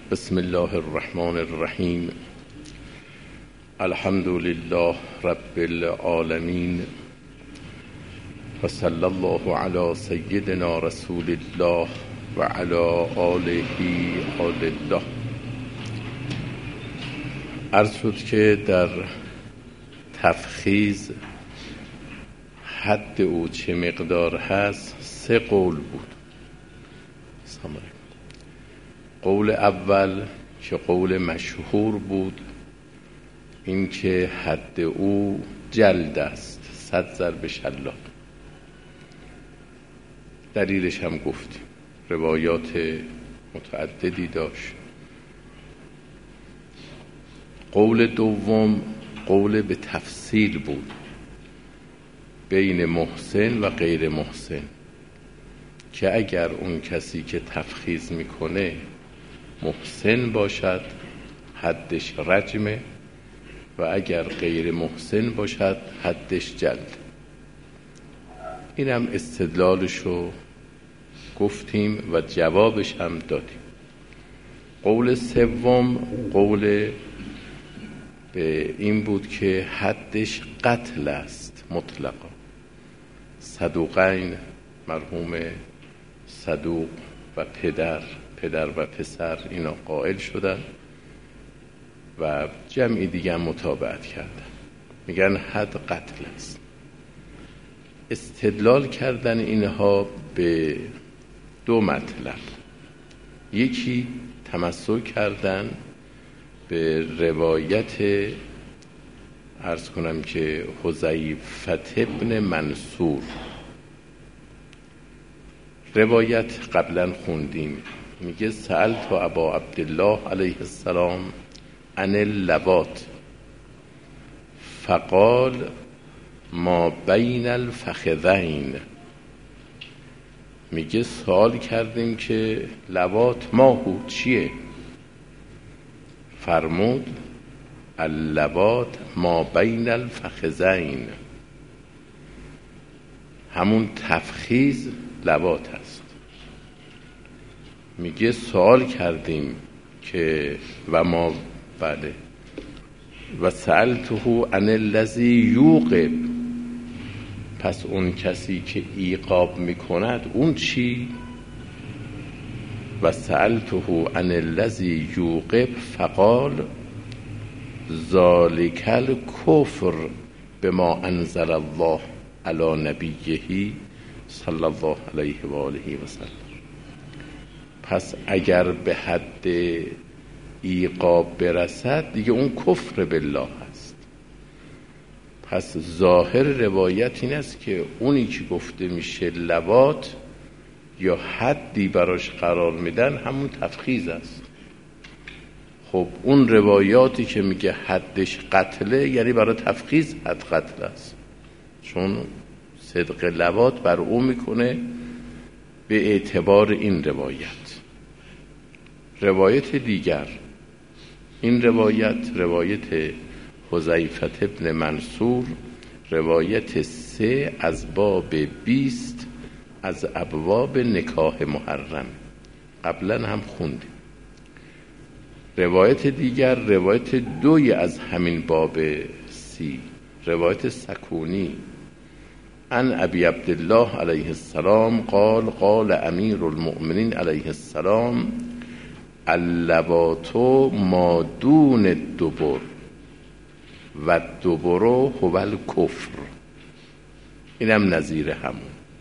بسم الله الرحمن الرحیم. الحمد لله رب العالمین و صلی الله علی سیدنا رسول الله و علی آله آل الله. عرض شد که در تفخیذ حد او چه مقدار هست 3 قول بود. قول اول که قول مشهور بود این که حد او جلد است، 100 ضرب شلاق. دلیلش هم گفتیم، روایات متعددی داشت. قول دوم قول به تفصیل بود بین محسن و غیر محسن، که اگر اون کسی که تفخیذ میکنه محسن باشد حدش رجمه و اگر غیر محسن باشد حدش جلد. این هم استدلالشو گفتیم و جوابش هم دادیم. قول سوم قول به این بود که حدش قتل است مطلقا. صدوقین مرحوم صدوق و پدر و پسر اینا قائل شدن و جمعی دیگه متابعت کردن، میگن حد قتل است. استدلال کردن اینها به 2 مطلب. یکی تمسک کردن به روایت عرض کنم که حذیفه ابن منصور. روایت قبلا خوندیم، میگه سألت ابا عبدالله علیه السلام عن اللواط فقال ما بین الفخذین. میگه سوال کردیم که لواط ماهو چیه؟ فرمود اللواط ما بین الفخذین، همون تفخیذ لواط است. میگه سوال کردیم که و ما بله و سألته عن الذی یوقب، پس اون کسی که ایقاب میکند اون چی؟ و سألته عن الذی یوقب فقال ذالک الکفر بما انزل الله علی نبیه صلی الله علیه و آله و سلم. پس اگر به حد ایقاب برسد دیگه اون کفر بالله هست. پس ظاهر روایت این است که اونی که گفته میشه لواط یا حدی براش قرار میدن همون تفخیذ است. خب اون روایاتی که میگه حدش قتله یعنی برای تفخیذ حد قتل است، چون صدق لواط بر او میکنه به اعتبار این روایت. روایت دیگر، این روایت حذیفه ابن منصور، روایت 3 از باب 20 از ابواب نکاح محرم، قبلا هم خوندیم. روایت دیگر روایت 2 از همین باب 30، روایت سکونی عن ابی عبدالله علیه السلام قال قال امیر المؤمنین علیه السلام اللواط ما دون الدبر و الدبر هو الکفر. اینم نظیر همون.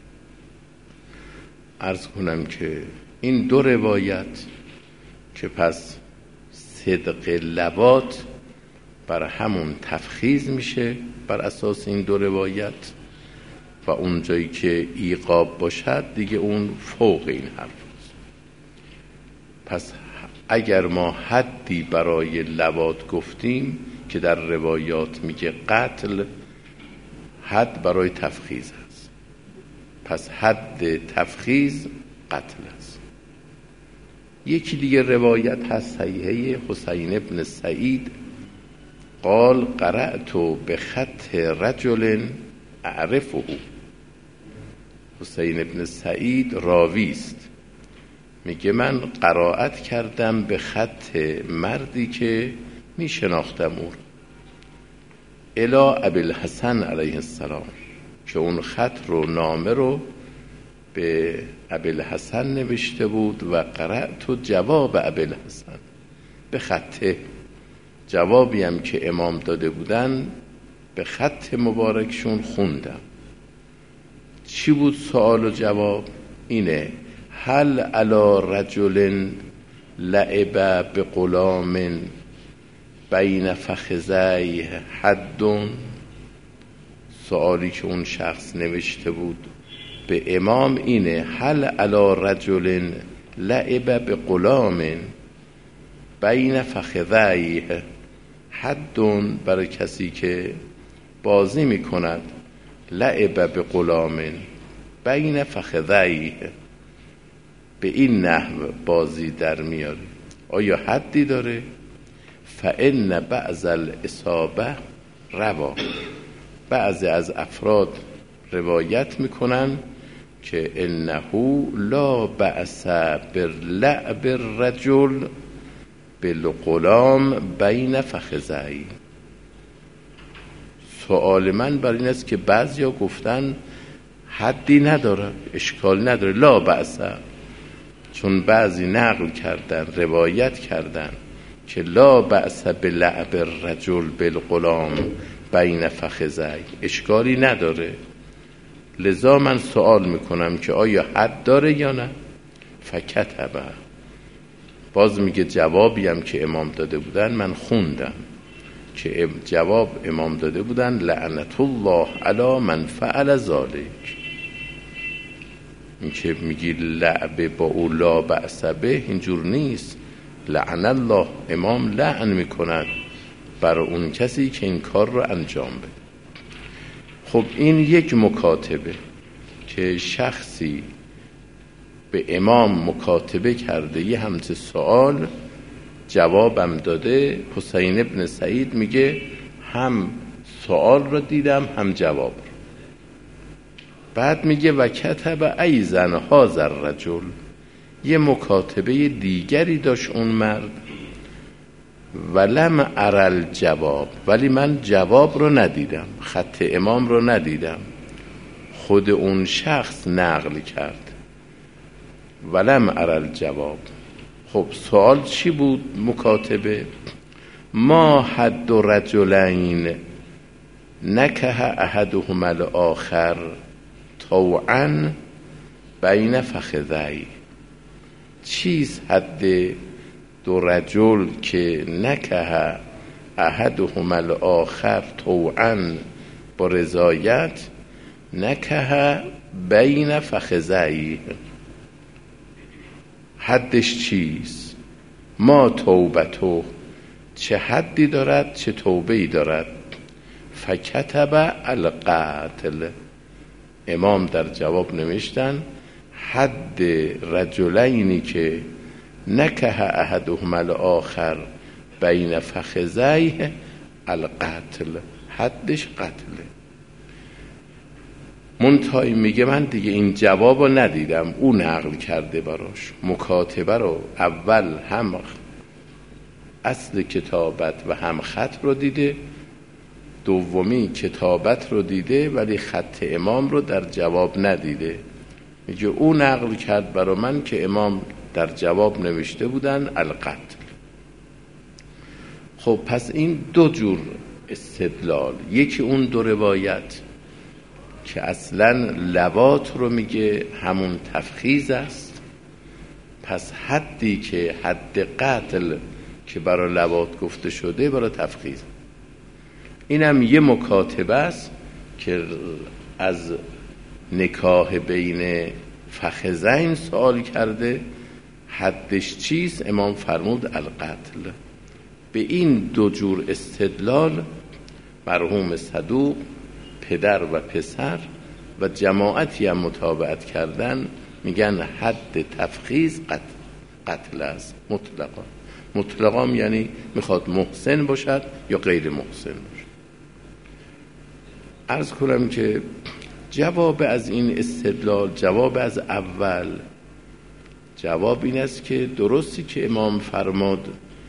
عرض کنم که این 2 روایت که پس صدق لواط بر همون تفخیذ میشه بر اساس این 2 روایت، و اون جایی که ایقاب باشد دیگه اون فوق این حرف است. پس اگر ما حدی برای لواط گفتیم که در روایات میگه قتل، حد برای تفخیذ است، پس حد تفخیذ قتل است. یکی دیگه روایت هست صحیحه حسین ابن سعید قال قرأت بخط رجل اعرفه. حسین ابن سعید راوی است میگه من قرائت کردم به خط مردی که میشناختم او الی ابوالحسن علیه السلام، که اون خط رو نامه رو به ابوالحسن نوشته بود و قرأت جواب ابوالحسن به خطه، جوابی هم که امام داده بودن به خط مبارکشون خوندم. چی بود سوال و جواب؟ اینه: هل علی رجل لعب بغلام بین فخذیه حد؟ سوالی که اون شخص نوشته بود به امام اینه: هل علی رجل لعب بغلام بین فخذیه حد؟ برای کسی که بازی میکند لعب بغلام بین فخذیه، به این نحو بازی در میاره، آیا حدی داره؟ فإن بعض الاصابه روا، بعضی از افراد روایت میکنن که انه لا بأس باللعب الرجل بالغلام بین فخذیه. سوال من بر این است که بعضیا گفتن حدی نداره، اشکال نداره، لا بأس، چون بعضی نقل کردن روایت کردن که لا بأس بلعب الرجل بالغلام بین فخذیه، اشکالی نداره. لذا من سوال میکنم که آیا حد داره یا نه؟ فکتبه، باز میگه جوابی هم که امام داده بودن من خوندم، که جواب امام داده بودن لعنت الله علی من فعل ذلک. این که میگی لعب با او لا بأس به، اینجور نیست. لعن الله، امام لعن میکند بر اون کسی که این کار رو انجام بده. خب این یک مکاتبه که شخصی به امام مکاتبه کرده، یه همچه سوال جوابم داده. حسین ابن سعید میگه هم سوال رو دیدم هم جواب رو. بعد میگه و کتب ایزن هذا الرجل، یه مکاتبه دیگری داشت اون مرد، ولم ارل جواب، ولی من جواب رو ندیدم، خط امام رو ندیدم، خود اون شخص نقل کرد ولم ارل جواب. خب سوال چی بود مکاتبه؟ ما حد رجلین نکه احدهما الاخر طوعا بین فخذیه، چیست حد دو رجل که نکه احدهما الاخر طوعا با رضایت، نکه بین فخذیه، حدش چیست؟ ما توبتو، چه حدی دارد چه توبه‌ای دارد؟ فکتب القتل، امام در جواب نوشتن حد رجلینی که نکه احدهما الاخر بین فخذیه القتل، حدش قتله. منتهی میگه من دیگه این جواب رو ندیدم، او نقل کرده براش مکاتبه رو، اول هم اصل کتابت و هم خط رو دیده، دومی کتابت رو دیده ولی خط امام رو در جواب ندیده. میگه او نقل کرد برا من که امام در جواب نوشته بودن القتل. خب پس این دو جور استدلال، یکی اون دو روایت که اصلا لواط رو میگه همون تفخیذ است، پس حدی که حد قتل که برای لواط گفته شده برای تفخیذ. اینم یه مکاتبه است که از نکاح بین فخذین سوال کرده، حدش چیست؟ امام فرمود القتل. به این دو جور استدلال مرحوم صدوق، پدر و پسر و جماعتی هم متابعت کردن، میگن حد تفخیذ قتل است مطلقا. مطلقا یعنی میخواد محسن باشد یا غیر محسن باشد. عرض کنم که جواب از این استدلال، جواب از اول، جواب این است که درستی که امام فرماد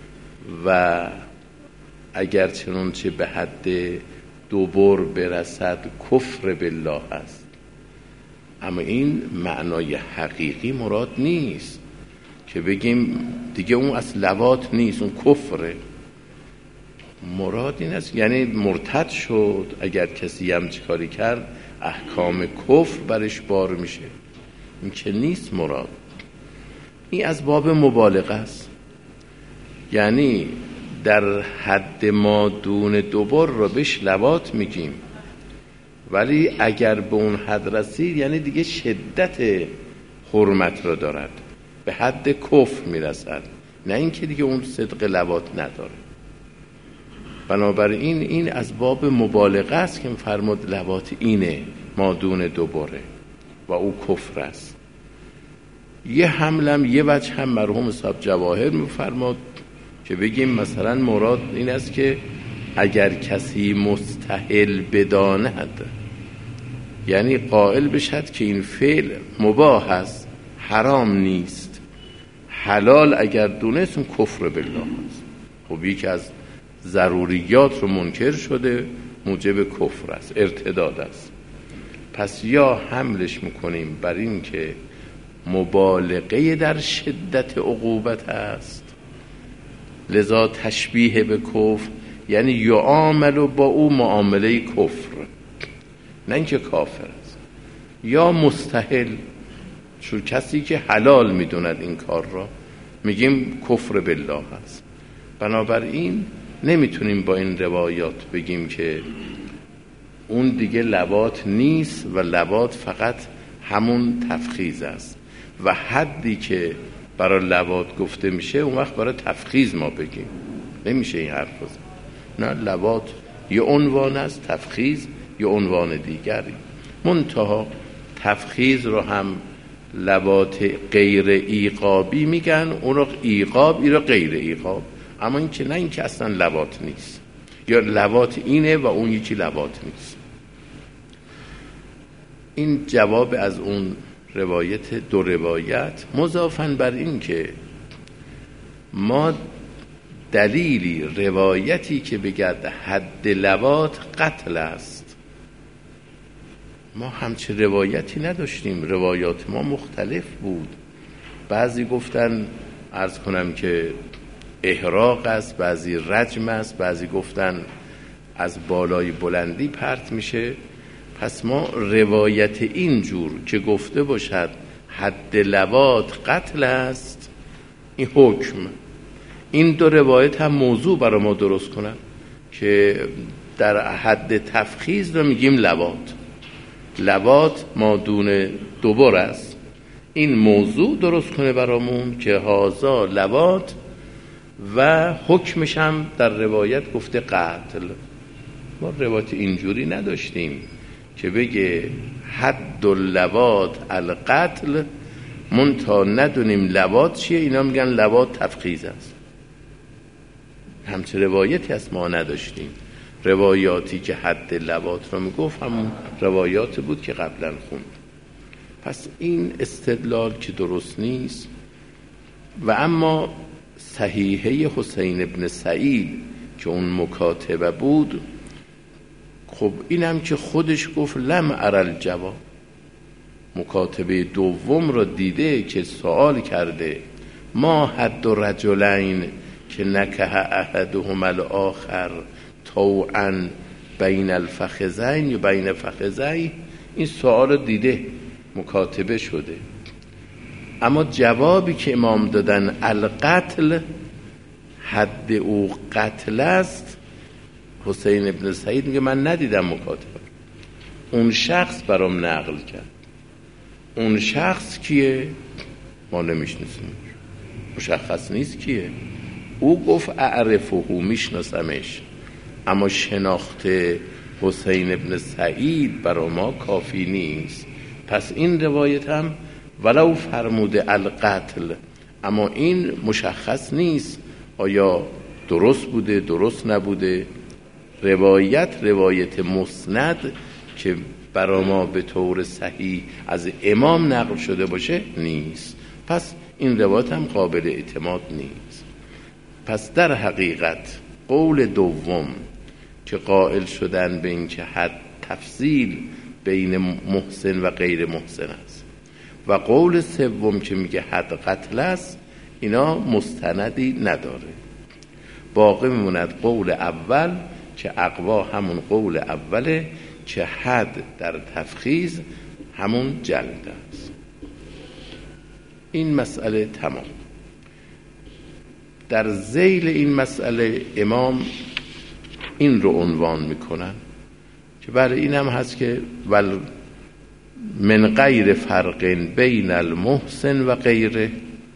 و اگر چنانچه به حد دبر برسد کفر بالله است، اما این معنای حقیقی مراد نیست که بگیم دیگه اون از لواط نیست، اون کفره. مراد این است یعنی مرتد شد، اگر کسی هم چیکاری کرد احکام کفر برش بار میشه، این که نیست مراد. این از باب مبالغه است، یعنی در حد ما دون دبر رو بهش لواط میگیم، ولی اگر به اون حد رسید یعنی دیگه شدت حرمت رو دارد، به حد کفر میرسد، نه اینکه دیگه اون صدق لواط نداره. بنابراین این از باب مبالغه است که فرمود لواط اینه ما دون دبره و او کفر است. یه حملم یه وجه هم مرحوم صاحب جواهر میفرماد که بگیم مثلا مراد این است که اگر کسی مستحل بداند، یعنی قائل بشد که این فعل مباح است، حرام نیست، حلال اگر دونست اون کفر بالله است. خب یکی از ضروریات رو منکر شده، موجب کفر است، ارتداد است. پس یا حملش میکنیم بر این که مبالغه در شدت عقوبت است، لذا تشبیه به کفر، یعنی یعامل با او معامله کفر، نه اینکه کافر است. یا مستحل، چون کسی که حلال میدوند این کار را میگیم کفر بالله است. بنابراین نمیتونیم با این روایات بگیم که اون دیگه لواط نیست و لواط فقط همون تفخیز است و حدی که برای لواط گفته میشه اون وقت برای تفخیز ما بگیم، نمیشه این حرف بزن. نه، لواط یه عنوان است، تفخیز یه عنوان دیگری. منتها تفخیز رو هم لواط غیر ایقابی میگن، اون رو ایقاب، این رو غیر ایقاب. اما این که نه، این که اصلا لواط نیست، یا لواط اینه و اون یکی لواط نیست. این جواب از اون روایت، دو روایت. مضافاً بر این که ما دلیلی روایتی که بگرد حد لواط قتل است، ما همچه روایتی نداشتیم، روایات ما مختلف بود. بعضی گفتن عرض کنم که احراق است، بعضی رجم است، بعضی گفتن از بالای بلندی پرت میشه. پس ما روایت اینجور که گفته باشد حد لواط قتل است، این حکم، این دو روایت هم موضوع برای ما درست کنن که در حد تفخیز رو میگیم لواط ما دون دبر است، این موضوع درست کنه برامون که هازا لواط و حکمش هم در روایت گفته قتل. ما روایت اینجوری نداشتیم که بگه حد اللواط القتل منتا ندونیم لواط چیه، اینا میگن لواط تفخیز است. همچه روایتی از ما نداشتیم. روایاتی که حد لواط رو میگفت همون روایات بود که قبلا خوند. پس این استدلال که درست نیست. و اما صحیحه حسین ابن سعید که اون مکاتبه بود، خب اینم که خودش گفت لم ارل جواب، مکاتبه دوم رو دیده که سوال کرده ما حد رجلین که نکه احدهما الاخر طوعا بین الفخذین یا بین فخذین، این سوال رو دیده، مکاتبه شده. اما جوابی که امام دادن القتل، حد او قتل است، حسین ابن سعید میگه من ندیدم مکاتبه، اون شخص برام نقل کرد. اون شخص کیه؟ ما نمیشناسیم، مشخص نیست کیه. او گفت اعرفه، میشناسمش، اما شناخت حسین ابن سعید برای ما کافی نیست. پس این روایت هم ولو فرموده القتل، اما این مشخص نیست آیا درست بوده درست نبوده. روایت مسند که برای ما به طور صحیح از امام نقل شده باشه نیست. پس این روایت هم قابل اعتماد نیست. پس در حقیقت قول دوم که قائل شدن به این که حد تفضیل بین محسن و غیر محسن است و قول سوم که میگه حد قتل است، اینا مستندی نداره. باقی میموند قول اول که اقوا همون قول اوله که حد در تفخیذ همون جلد است. این مسئله تمام. در ذیل این مسئله امام این رو عنوان میکنن که برای این هم هست که من غیر فرق بین المحسن و غیره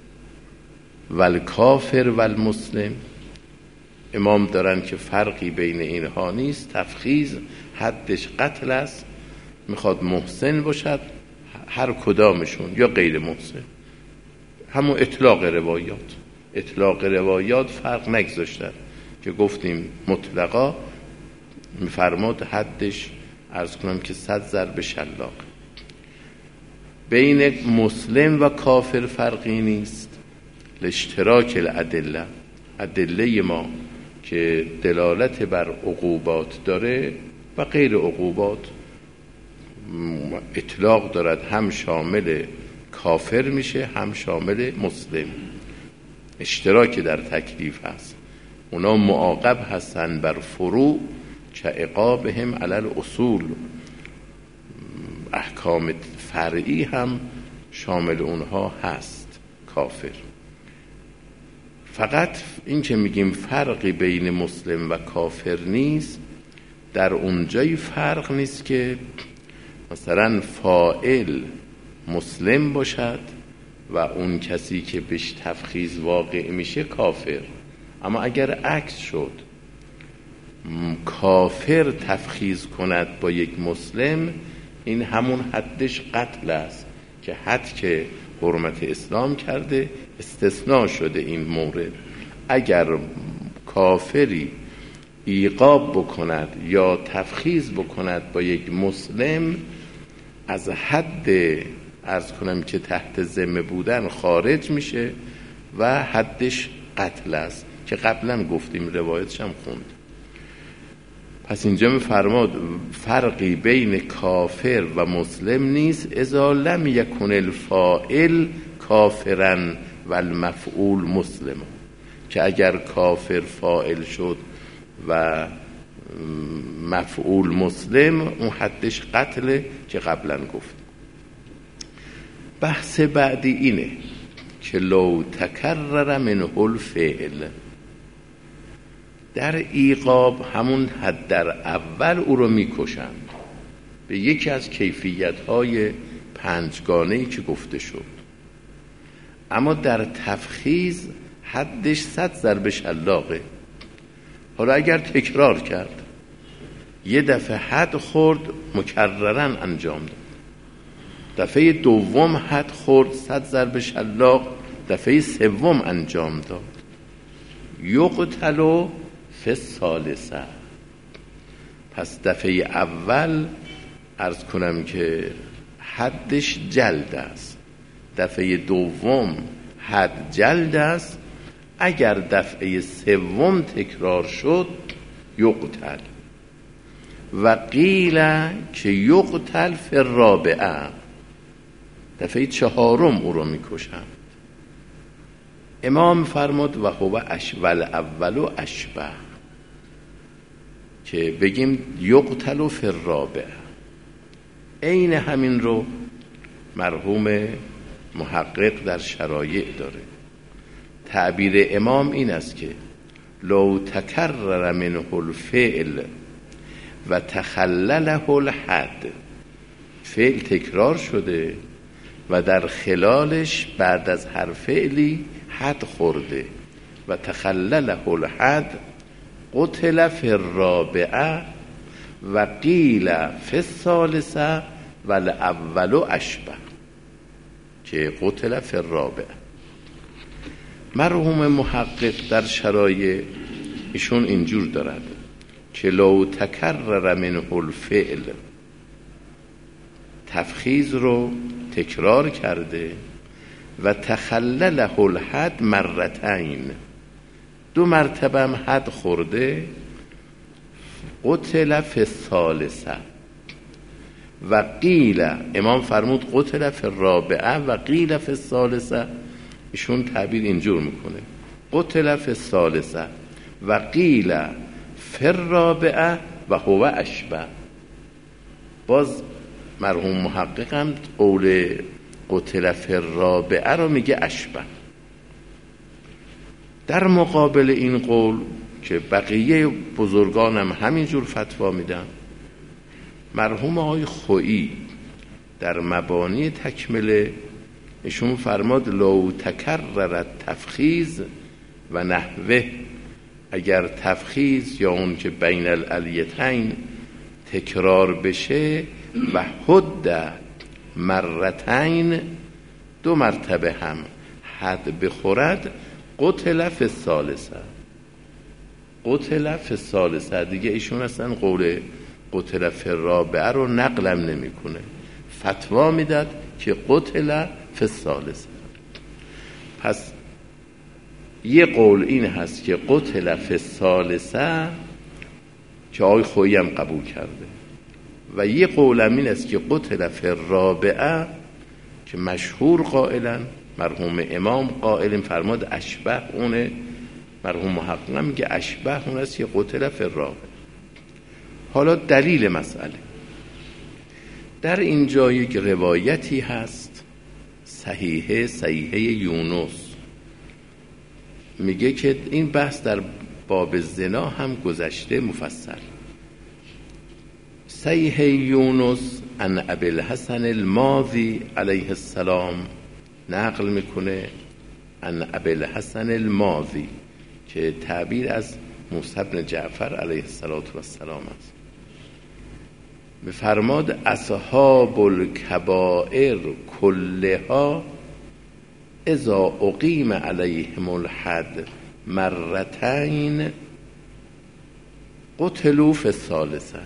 والکافر والمسلم. امام دارن که فرقی بین اینها نیست، تفخیذ حدش قتل است، میخواد محسن باشد هر کدامشون یا غیر محسن. همون اطلاق روایات فرق نگذاشتن که گفتیم مطلقا میفرماد حدش عرض کنم که 100 ضرب شلاق. بین مسلم و کافر فرقی نیست، لاشتراک الادله، ادله ما که دلالت بر عقوبات داره و غیر عقوبات اطلاق دارد، هم شامل کافر میشه هم شامل مسلم. اشتراک در تکلیف هست، اونا معاقب هستن بر فروع که عقابهم علی الاصول، احکام فرعی هم شامل اونها هست کافر. فقط این که میگیم فرقی بین مسلم و کافر نیست، در اونجای فرق نیست که مثلا فاعل مسلم باشد و اون کسی که بهش تفخیذ واقع میشه کافر. اما اگر عکس شد، کافر تفخیذ کند با یک مسلم، این همون حدش قتل است که حد که حرمت اسلام کرده استثناء شده این مورد. اگر کافری ایقاب بکند یا تفخیذ بکند با یک مسلم، از حد عرض کنم که تحت ذمه بودن خارج میشه و حدش قتل است که قبلا گفتیم، روایتش هم خوند. پس اینجا میفرماد فرقی بین کافر و مسلم نیست اذا لم یکن الفاعل کافرا و المفعول مسلم، که اگر کافر فاعل شد و مفعول مسلم، اون حدش قتله که قبلا گفت. بحث بعدی اینه که لو تکرر منه الفعل، در ایقاب همون حد در اول او رو میکشند به یکی از کیفیت‌های پنجگانه‌ای که گفته شد. اما در تفخیذ حدش 100 ضرب شلاقه. حالا اگر تکرار کرد، یه دفعه حد خورد مکررن انجام داد، دفعه دوم حد خورد 100 ضرب شلاق، دفعه سوم انجام داد، یقتل فی الثالثه. پس دفعه اول عرض کنم که حدش جلد است، دفعه دوم حد جلد است، اگر دفعه سوم تکرار شد یقتل. و قیل که یقتل فی الرابعه، دفعه چهارم او رو میکشند. امام فرمود و هو اشول اول و اشبه، که بگیم یقتل فی الرابعه. عین همین رو مرحوم محقق در شرایع داره. تعبیر امام این است که لو تکرر منه الفعل و تخلله الحد، فعل تکرار شده و در خلالش بعد از هر فعلی حد خورده و تخلله الحد، قتل فی الرابعه و قیل فی الثالثه و الاول اشبه، که قتل فی الرابعه. مرحوم محقق در شرایع ایشون اینجور دارد که لو تکرر منه الفعل، تفخیذ رو تکرار کرده و تخلله الحد مرتین، 2 مرتبه هم حد خورده، قتل فی الثالثه و قیل، امام فرمود قتل فی الرابعه و قیل فی الثالثه، ایشون تعبیر اینجور میکنه قتل فی الثالثه و قیل فی الرابعه و هو اشبه. باز مرحوم محقق هم قول قتل فی الرابعه رو میگه اشبه. در مقابل این قول که بقیه بزرگان هم همینجور فتوا میدن، مرحوم آقای خویی در مبانی تکمله ایشون فرماد لو تکرر تفخیز و نحوه، اگر تفخیز یا اون که بین الالیتین تکرار بشه و حد مرتین، 2 مرتبه هم حد بخورد، قتل فی الثالثه، قتل فی الثالثه. دیگه ایشون اصلا قول قتل فی الرابعه رو نقلم نمیکنه، فتوا میداد که قتل فی الثالثه. پس یه قول این هست که قتل فی الثالثه که آقای خویی هم قبول کرده، و یه قول این است که قتل فی الرابعه که مشهور قائلن، مرحوم امام قائل فرماد اشبه اونه، مرحوم محقق هم میگه اشبه اون است که قتل فی الرابعه. حالا دلیل مسئله، در اینجا یک روایتی هست صحیحه یونس، میگه که این بحث در باب زنا هم گذشته مفصل. صحیح یونس عن ابی الحسن الماضی علیه السلام نقل میکنه، عن ابی الحسن الماضی که تعبیر از موسی بن جعفر علیه السلام است. بفرماد اصحاب الکبائر کلها اذا اقیم علیهم الحد مرتین قتلوا فی الثالثه.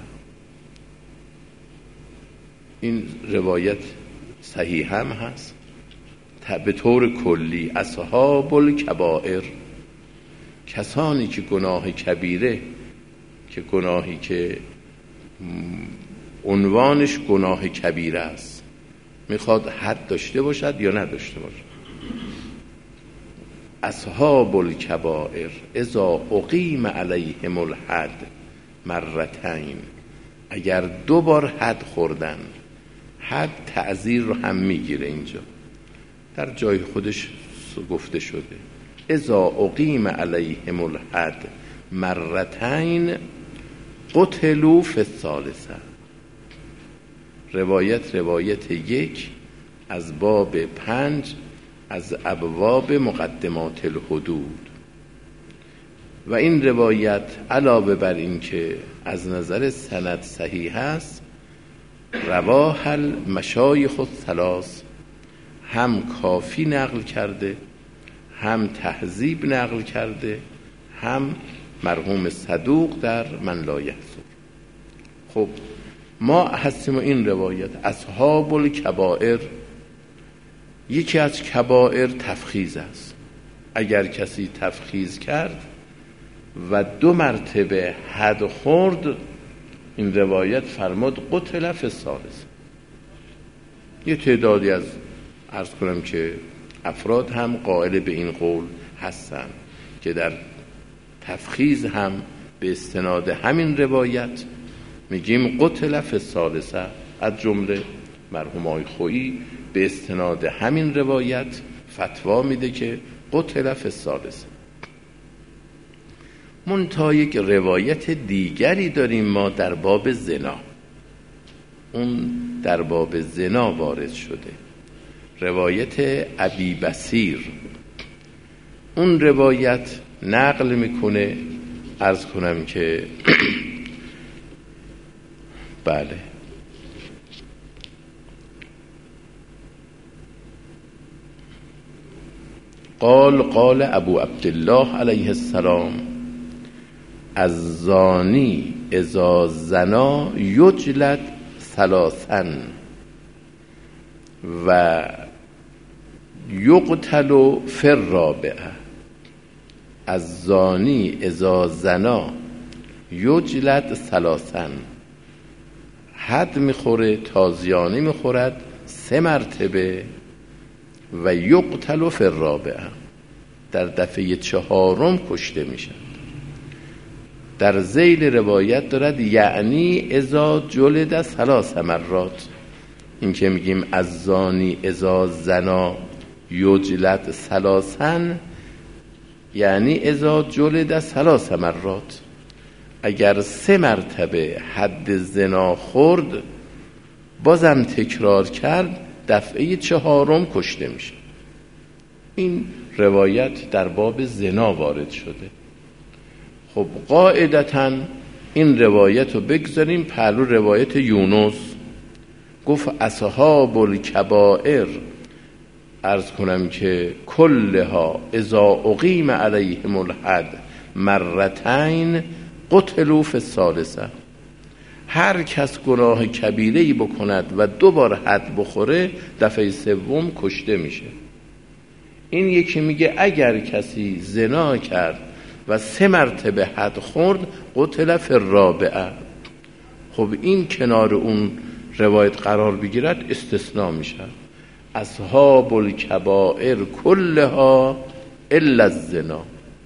این روایت صحیح هم هست به طور کلی. اصحاب الکبائر، کسانی که گناه کبیره، که گناهی که عنوانش گناه کبیره است، میخواد حد داشته باشد یا نداشته باشد. اصحاب الکبائر اذا اقیم علیهم الحد مرتین، اگر 2 بار حد خوردن، حد تعزیر رو هم میگیره، اینجا در جای خودش گفته شده اذا اقیم علیهم الحد مرتین قتلوا فی الثالثه. روایت 1 از باب 5 از ابواب مقدمات الحدود. و این روایت علاوه بر این که از نظر سند صحیح است، رواه المشایخ الثلاث، هم کافی نقل کرده، هم تهذیب نقل کرده، هم مرحوم صدوق در من لا یحصر. خب ما هستیم این روایت اصحاب الکبائر، یکی از کبائر تفخیز است. اگر کسی تفخیز کرد و 2 مرتبه حد خورد، این روایت فرمود قتل فی الثالثه. یه تعدادی از عرض کنم که افراد هم قائل به این قول هستن که در تفخیز هم به استناد همین روایت میگیم قتل فی الثالثه، از جمله مرحوم آقای خویی به استناد همین روایت فتوا میده که قتل فی الثالثه. منتها یک روایت دیگری داریم ما در باب زنا، اون در باب زنا وارد شده، روایت ابی بصیر. اون روایت نقل میکنه، عرض کنم که بله قال ابو عبدالله علیه السلام الزانی اذا زنا یجلد 3 و یقتل فی الرابعه، از زانی اذا زنا یجلد ثلاثا، حد میخوره، تازیانه میخورد 3 مرتبه. و یقتل فی الرابعه، در دفعه 4 کشته میشد. در ذیل روایت دارد یعنی اذا جلد 3 مرات. این که میگیم از زانی اذا زنا یجلد ثلاثا، یعنی اذا جلد 3 مرات، اگر 3 مرتبه حد زنا خورد بازم تکرار کرد دفعه 4 کشته میشه. این روایت در باب زنا وارد شده. خب قاعدتاً این روایت رو بگذاریم پهلو روایت یونس. گفت اصحاب الکبائر، عرض کنم که کلها اذا اقیم علیهم الحد مرتین قتلوا فی الثالثه، هر کس گناه کبیره‌ای بکند و 2 بار حد بخوره دفعه 3 کشته میشه. این یکی میگه اگر کسی زنا کرد و 3 مرتبه حد خورد قتل فی الرابعه. خب این کنار اون روایت قرار بگیرد استثناء میشه. اصحاب الکبائر کلها الا الزنا،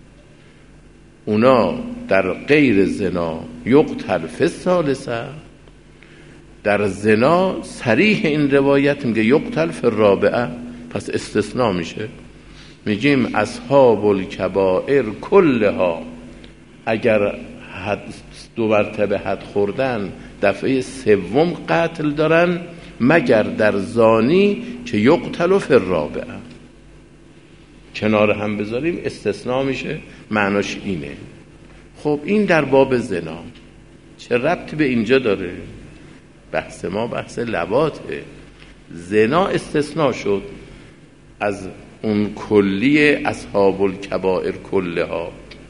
اونا در غیر زنا یقتل فی الثالثه، در زنا صریح این روایت میگه یقتل فی الرابعه، پس استثناء میشه. میگیم اصحاب الکبائر کلها، اگر 2 مرتبه حد خوردن دفعه 3 قتل دارن، مگر در زانی که یقتل فی الرابعه. کنار هم بذاریم استثناء میشه، معناش اینه. خب این در باب زنا چه ربطی به اینجا داره؟ بحث ما بحث لواطه. زنا استثناء شد از اون کلی اصحاب الکبائر کلها.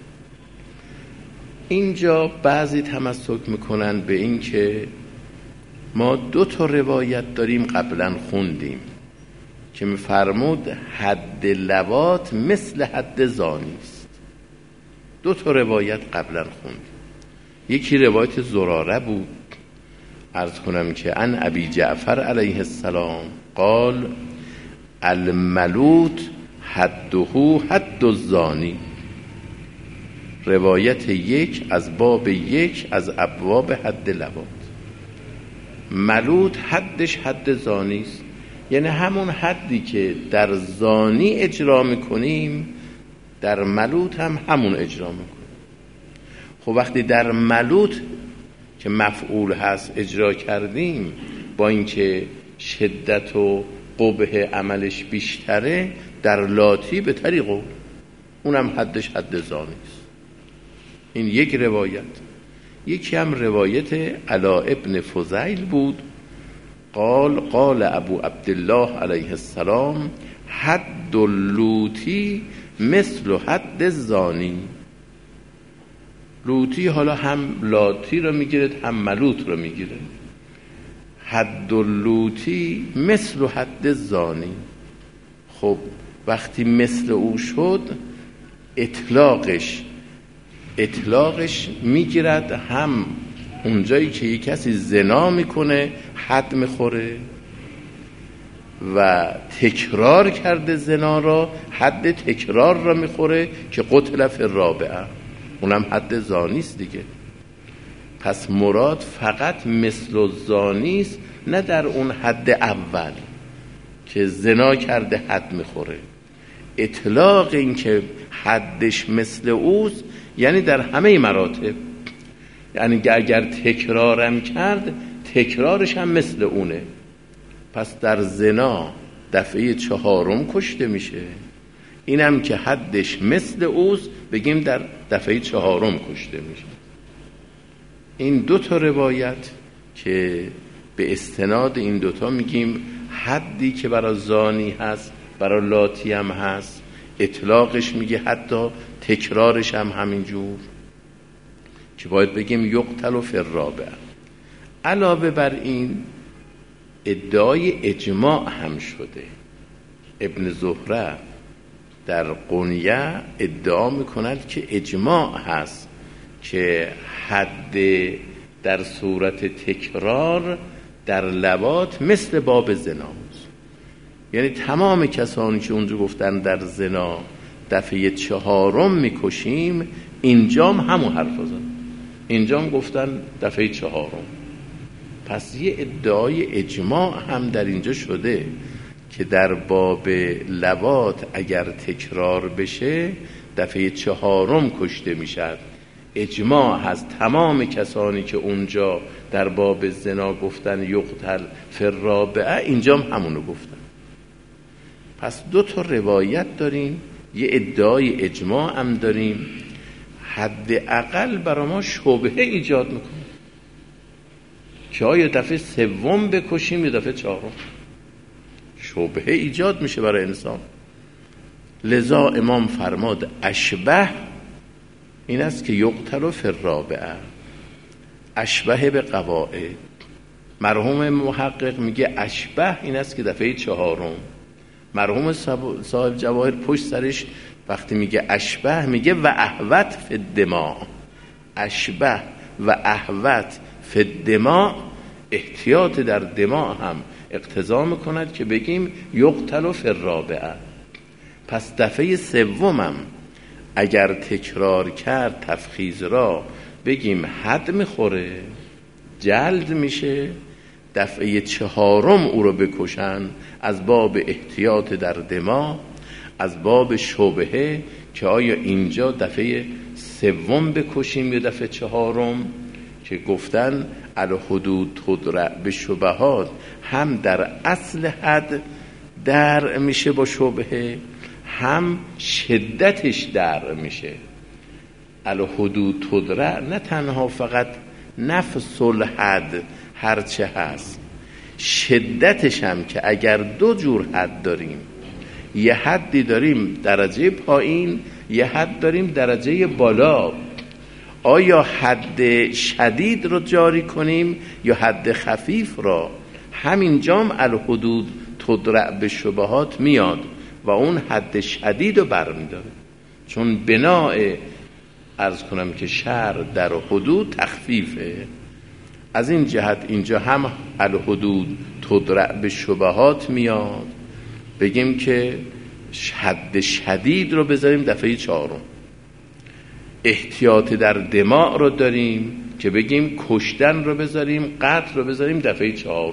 اینجا بعضی تمسک میکنن به این که ما 2 روایت داریم قبلا خوندیم که میفرمود حد لواط مثل حد زانی است. 2 روایت قبلا خوندیم. یکی روایت زراره بود، عرض کنم که عن ابی جعفر علیه السلام قال الملوط حده حد الزانی. روایت 1 از باب 1 از ابواب حد لواط. ملوط حدش حد زانی است، یعنی همون حدی که در زانی اجرا میکنیم در ملوط هم همون اجرا میکنیم. خب وقتی در ملوط که مفعول هست اجرا کردیم، با اینکه شدت و قبح عملش بیشتره، در لاتی به طریق اونم حدش حد زانی است. این یک روایت. یکی هم روایت علا ابن فضیل بود، قال ابو عبدالله علیه السلام حد اللوتی مثل حد الزانی. لوتی حالا هم لاتی رو میگیره هم ملوط رو میگیره. حد اللوتی مثل حد الزانی. خب وقتی مثل او شد اطلاقش میگیرد هم اونجایی که یک کسی زنا میکنه حد میخوره و تکرار کرده زنا را، حد تکرار را میخوره که قتل فی الرابعه، اونم حد زانی است دیگه. پس مراد فقط مثل الزانی است، نه در اون حد اول که زنا کرده حد میخوره. اطلاق این که حدش مثل اوست یعنی در همه مراتب، یعنی اگر تکرارم کرد تکرارش هم مثل اونه. پس در زنا دفعه 4 کشته میشه، اینم که حدش مثل اوست بگیم در دفعه 4 کشته میشه. این 2 روایت که به استناد این 2 میگیم حدی که برای زانی هست برای لاتی هم هست، اطلاقش میگه حتی تکرارش هم همینجور که باید بگیم یقتل فی الرابعه. علاوه بر این ادعای اجماع هم شده. ابن زهره در قنیه ادعا میکند که اجماع هست که حد در صورت تکرار در لواط مثل باب زناست. یعنی تمام کسانی که اونجا گفتن در زنا دفعه 4 میکشیم، اینجام همون حرف زدن، اینجام گفتن دفعه 4. پس یه ادعای اجماع هم در اینجا شده که در باب لواط اگر تکرار بشه دفعه 4 کشته میشد. اجماع هست تمام کسانی که اونجا در باب زنا گفتن یقتل فی الرابعه، اینجام همونو گفتن. پس 2 روایت داریم، یه ادعای اجماع هم داریم. حداقل برای ما شبهه ایجاد میکنه که آیا دفعه 3 بکشیم یا دفعه 4. شبهه ایجاد میشه برای انسان. لذا امام فرماد اشبه این است که یقتل فی الرابعه، اشبه به قواعد. مرحوم محقق میگه اشبه این است که دفعه 4. مرحوم صاحب جواهر پشت سرش وقتی میگه اشبه میگه و احوت فی الدماء. اشبه و احوت فی الدماء، احتیاط در دماء هم اقتضا میکند که بگیم یقتل فی الرابعه. پس دفعه 3 اگر تکرار کرد تفخیز را بگیم حد میخوره، جلد میشه. دفعه 4 او رو بکشن از باب احتیاط در دماء، از باب شبهه که آیا اینجا دفعه 3 بکشیم یا دفعه 4. که گفتن الحدود تدرع به شبهات، هم در اصل حد در میشه با شبهه، هم شدتش در میشه. الحدود تدرع نه تنها فقط نفس الحد هرچه هست، شدتش هم که اگر 2 جور حد داریم، یه حدی داریم درجه پایین، یه حد داریم درجه بالا، آیا حد شدید رو جاری کنیم یا حد خفیف را؟ همین جام الحدود تدرع به شبهات میاد و اون حد شدید رو برمیداره، چون بناء عرض کنم که شرع در حدود تخفیفه. از این جهت اینجا هم الحدود تدرع به شبهات میاد، بگیم که حد شدید رو بذاریم دفعه 4. احتیاط در دماء رو داریم که بگیم کشتن رو بذاریم، قتل رو بذاریم دفعه 4.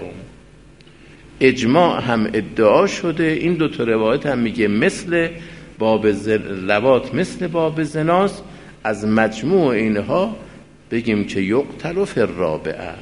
اجماع هم ادعا شده. این 2 روایت هم میگه مثل باب لواط مثل باب زناست. از مجموع اینها بگیم که یقتل فی الرابعه.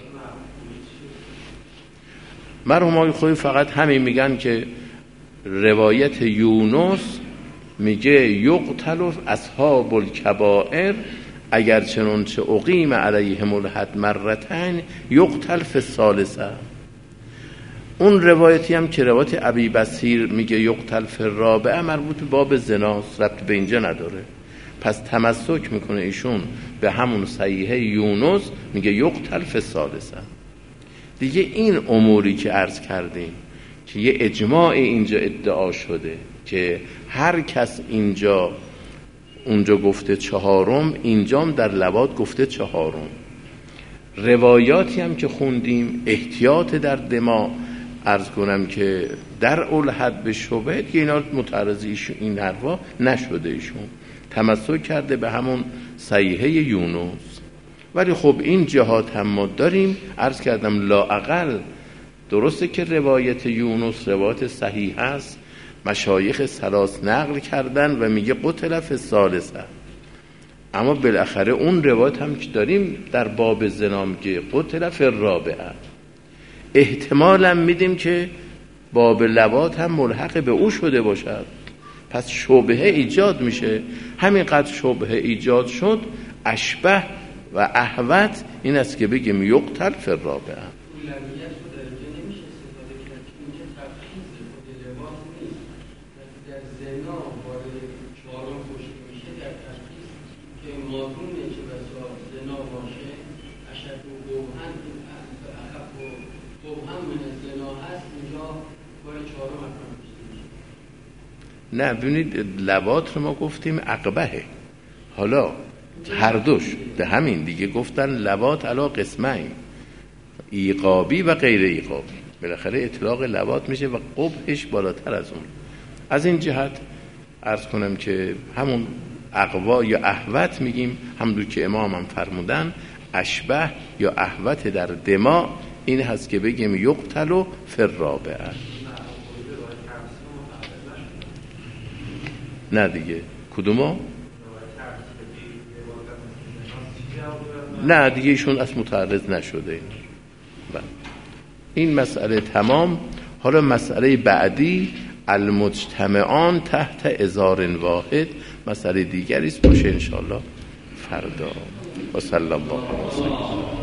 مرحوم خوی فقط همین میگن که روایت یونس میگه یقتل اصحاب الکبائر اگر چنانچه اقیم علیهم الحد مرتين یقتل فی الثالثه. اون روایتی هم که روایت ابی بصیر میگه یقتل فی الرابعه مربوط به باب زناست، ربط به اینجا نداره. پس تمسک میکنه ایشون به همون صحیحه یونس، میگه یقتل فی الثالثه. دیگه این اموری که عرض کردیم که یه اجماع اینجا ادعا شده که هر کس اینجا اونجا گفته 4، اینجام در لواط گفته 4. روایاتی هم که خوندیم احتیاط در دماء، عرض کنم که در الحد به شبهه، که اینا متعرض این حرفا نشده، ایشون تمسک کرده به همون صحیحه یونس. ولی خب این جهات هم ما داریم، عرض کردم لااقل درسته که روایت یونس روایت صحیح است، مشایخ ثلاث نقل کردن و میگه قتل فی الثالثه، اما بالاخره اون روایت هم که داریم در باب زنا میگه قتل فی الرابعه. احتمالا میدیم که باب لواط هم ملحق به او شده باشد، پس شبهه ایجاد میشه. همینقدر شبهه ایجاد شد، اشبه و احوت این است که بگیم یقتل فی الرابعه. نه ببینید لواط رو ما گفتیم عقبهه، حالا هر دوش ده همین دیگه گفتن لواط علا قسمین، ایقابی و غیر ایقابی، بالاخره اطلاق لواط میشه و قبحش بالاتر از اون. از این جهت عرض کنم که همون اقوا یا احوت میگیم، همونطور که امام هم فرمودن اشبه یا احوت در دما این هست که بگیم یقتل فی الرابعه. نه دیگه کدومو؟ نه دیگه ایشون از متعرض نشده. این مسئله تمام. حالا مسئله بعدی المجتمعان تحت ازار واحد، مسئله دیگری است، باشه انشاءالله فردا. و صلی الله علیه و سلم.